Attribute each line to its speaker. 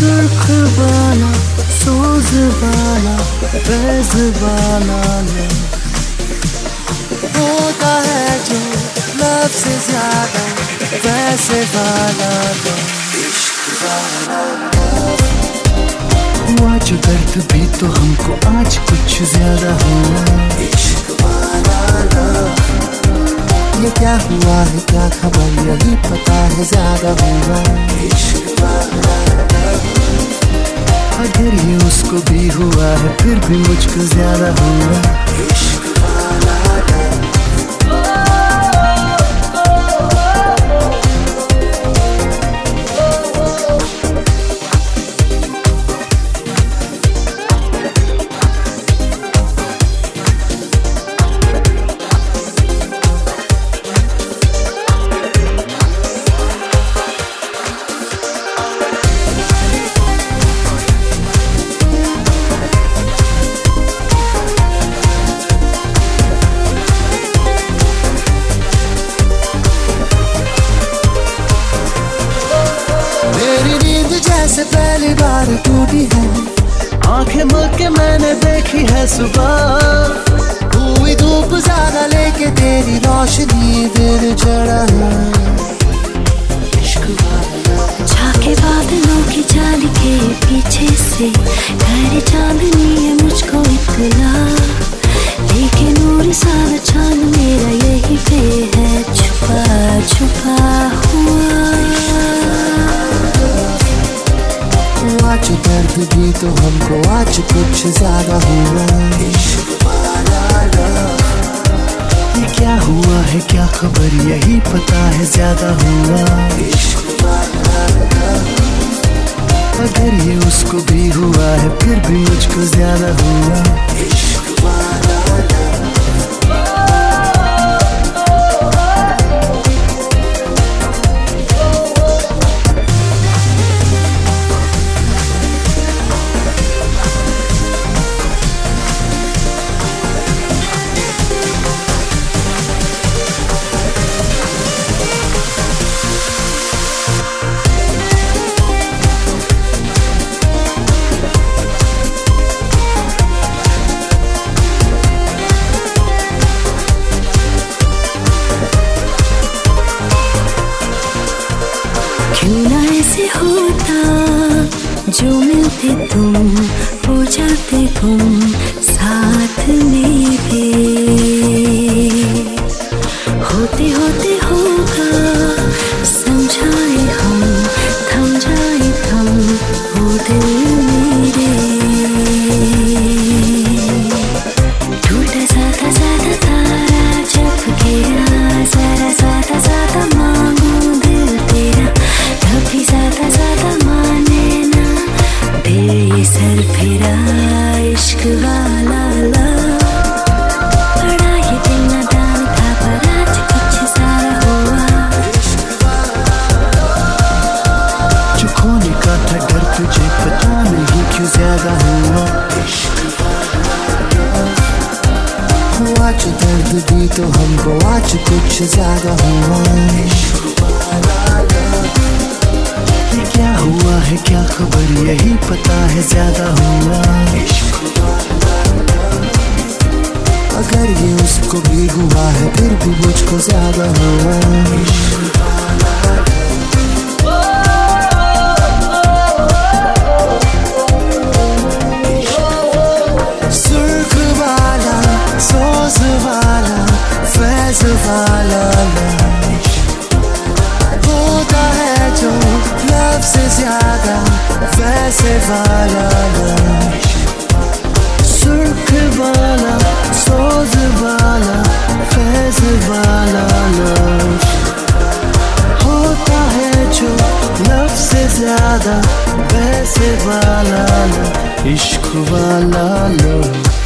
Speaker 1: सुर्ख वाला, सोज वाला, फैज वाला होता है जो लब से ज्यादा वैसे वाला इश्क वाला। हुआ जो दर्द भी तो हमको आज कुछ ज्यादा हुआ इश्क वाला। ये क्या हुआ है क्या खबर यही पता है ज्यादा हुआ इश्क वाला। अगर ये उसको भी हुआ है फिर भी मुझको ज्यादा हुआ इश्क वाला। जैसे पहली बार टूटी है आंखें मल के मैंने देखी है सुबह। हुई धूप ज्यादा लेके तेरी रोशनी दिल चढ़ा है इश्क वाला।
Speaker 2: झाके बादलों की जाल के पीछे से घर चांदनी है मुझको इतना, लेकिन नूर सारा चांद मेरा यही पे है छुपा छुपा हुआ।
Speaker 1: आज दर्द भी तो हमको आज कुछ ज्यादा हुआ इश्क वाला। ये क्या हुआ है क्या खबर यही पता है ज्यादा हुआ इश्क वाला। अगर ये उसको भी हुआ है फिर भी मुझको ज्यादा हुआ इश्क वाला।
Speaker 2: क्यों ना ऐसे होता जो मिलते तुम हो जाते गुम साथ मेरे, होते होते होगा समझाए हम थम जाए थम वो दिल मेरे। टूटा ज्यादा ज्यादा तारा जब गया जरा ज्यादा ज्यादा मांगू दिल तेरा, कभी ज्यादा ज्यादा माने ना दे सर फिरा इश्क वाला ला। बड़ा ये दिल नादान था पर आज कुछ सारा हुआ
Speaker 1: जो खोने का था डर तुझे पता नहीं क्यों ज्यादा हुआ इश्क वाला। हुआ जो दर्द भी तो हमको आज कुछ ज्यादा हुआ इश्क वाला। ये क्या हुआ है क्या खबर यही पता है ज्यादा हुआ इश्क वाला। अगर ये उसको भी हुआ है फिर भी मुझको ज्यादा हुआ इश्क वाला। सुर्ख वाला, सोज वाला, फैज वाला होता है जो लब से ज्यादा वैसे वाला। सुर्ख वाला, सोज वाला, फैज वाला होता है जो लब से ज्यादा वैसे वाला इश्क वाला।